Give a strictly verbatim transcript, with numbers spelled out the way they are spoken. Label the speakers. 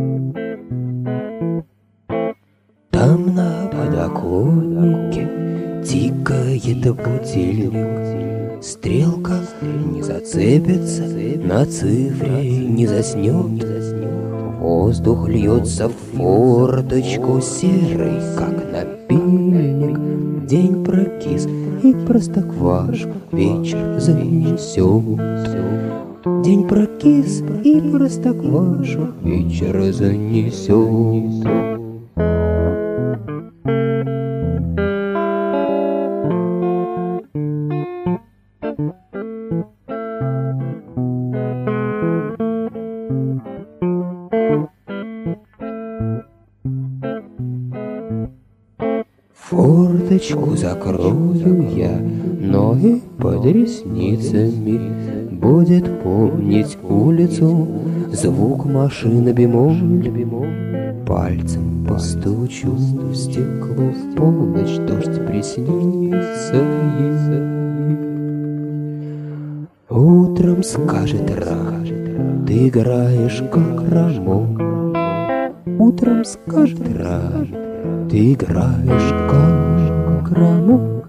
Speaker 1: Там на подоконнике тикает будильник. Стрелка не зацепится, на цифре не заснет. Воздух льется в форточку серый, как напильник. День прокис и простоквашку вечер занесет. День прокис и простоквашу вечер занесет. Форточку закрою я, но и под ресницами будет помнить улицу звук машины бемоль. Пальцем постучу в стекло, в полночь дождь приснится ей. Утром скажет Ра, ты играешь как Рамон. Утром скажет Ра, ты играешь как Рамон.